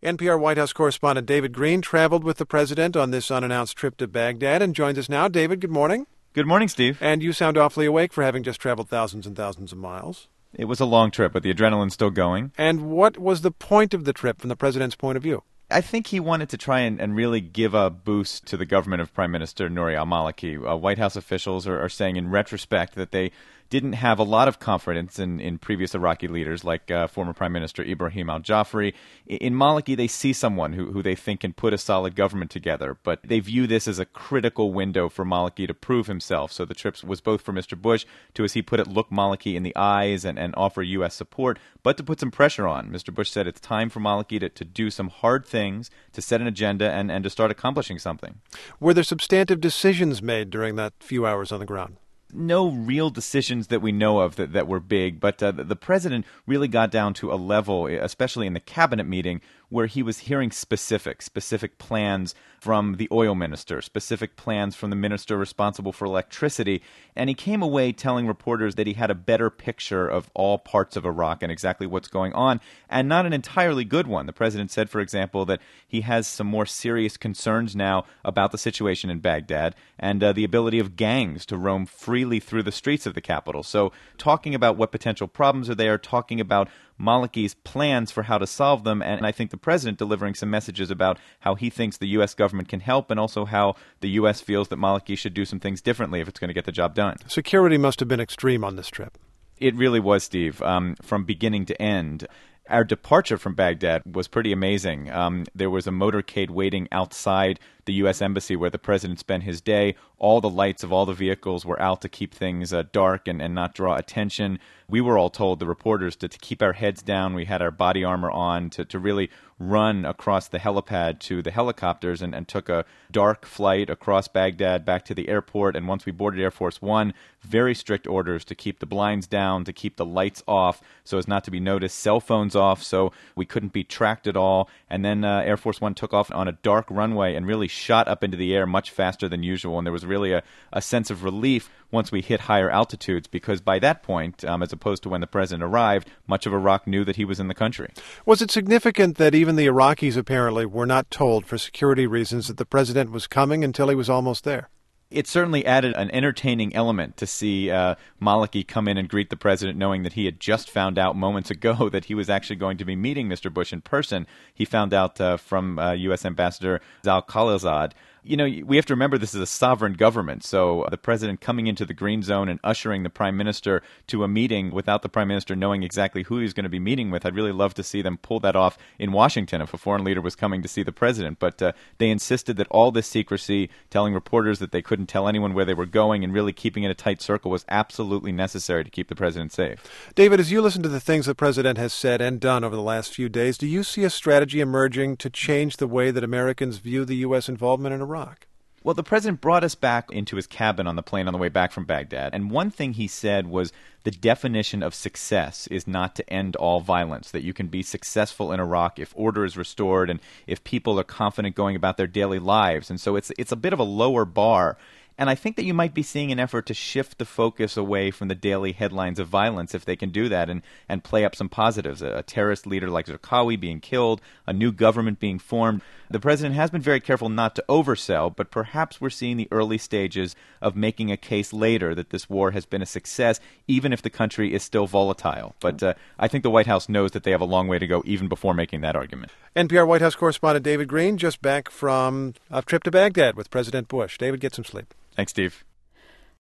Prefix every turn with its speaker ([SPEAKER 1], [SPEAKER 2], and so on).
[SPEAKER 1] NPR White House correspondent David Greene traveled with the president on this unannounced trip to Baghdad and joins us now. David, good morning.
[SPEAKER 2] Good morning, Steve.
[SPEAKER 1] And you sound awfully awake for having just traveled thousands and thousands of miles.
[SPEAKER 2] It was a long trip, but the adrenaline's still going.
[SPEAKER 1] And what was the point of the trip from the president's point of view?
[SPEAKER 2] I think he wanted to try and really give a boost to the government of Prime Minister Nouri al-Maliki. White House officials are saying in retrospect that they didn't have a lot of confidence in previous Iraqi leaders like former Prime Minister Ibrahim al-Jafari. In Maliki, they see someone who they think can put a solid government together, but they view this as a critical window for Maliki to prove himself. So the trip was both for Mr. Bush to, as he put it, look Maliki in the eyes and offer U.S. support, but to put some pressure on. Mr. Bush said it's time for Maliki to do some hard things, to set an agenda, and to start accomplishing something.
[SPEAKER 1] Were there substantive decisions made during that few hours on the ground?
[SPEAKER 2] No real decisions that we know of that were big, but the president really got down to a level, especially in the cabinet meeting, where he was hearing specific plans from the oil minister, specific plans from the minister responsible for electricity, and he came away telling reporters that he had a better picture of all parts of Iraq and exactly what's going on, and not an entirely good one. The president said, for example, that he has some more serious concerns now about the situation in Baghdad and the ability of gangs to roam freely through the streets of the capital. So talking about what potential problems are there, talking about Maliki's plans for how to solve them, and I think the president delivering some messages about how he thinks the U.S. government can help and also how the U.S. feels that Maliki should do some things differently if it's going to get the job done.
[SPEAKER 1] Security must have been extreme on this trip.
[SPEAKER 2] It really was, Steve, from beginning to end. Our departure from Baghdad was pretty amazing. There was a motorcade waiting outside the U.S. Embassy where the president spent his day. All the lights of all the vehicles were out to keep things dark and not draw attention. We were all told, the reporters, to keep our heads down. We had our body armor on to really run across the helipad to the helicopters and took a dark flight across Baghdad back to the airport. And once we boarded Air Force One, very strict orders to keep the blinds down, to keep the lights off so as not to be noticed, cell phones off so we couldn't be tracked at all. And then Air Force One took off on a dark runway and really shot up into the air much faster than usual. And there was really a sense of relief once we hit higher altitudes, because by that point, as opposed to when the president arrived, much of Iraq knew that he was in the country.
[SPEAKER 1] Was it significant that even the Iraqis apparently were not told for security reasons that the president was coming until he was almost there?
[SPEAKER 2] It certainly added an entertaining element to see Maliki come in and greet the president, knowing that he had just found out moments ago that he was actually going to be meeting Mr. Bush in person. He found out from U.S. Ambassador Zal Khalilzad. You know, we have to remember this is a sovereign government, so the president coming into the green zone and ushering the prime minister to a meeting without the prime minister knowing exactly who he's going to be meeting with, I'd really love to see them pull that off in Washington if a foreign leader was coming to see the president. But they insisted that all this secrecy, telling reporters that they couldn't tell anyone where they were going and really keeping it a tight circle was absolutely necessary to keep the president safe.
[SPEAKER 1] David, as you listen to the things the president has said and done over the last few days, do you see a strategy emerging to change the way that Americans view the U.S. involvement in Iraq?
[SPEAKER 2] Well, the president brought us back into his cabin on the plane on the way back from Baghdad, and one thing he said was the definition of success is not to end all violence, that you can be successful in Iraq if order is restored and if people are confident going about their daily lives. And so it's a bit of a lower bar. And I think that you might be seeing an effort to shift the focus away from the daily headlines of violence if they can do that and play up some positives. A terrorist leader like Zarqawi being killed, a new government being formed. The president has been very careful not to oversell, but perhaps we're seeing the early stages of making a case later that this war has been a success, even if the country is still volatile. But I think the White House knows that they have a long way to go even before making that argument.
[SPEAKER 1] NPR White House correspondent David Greene just back from a trip to Baghdad with President Bush. David, get some sleep.
[SPEAKER 2] Thanks, Steve.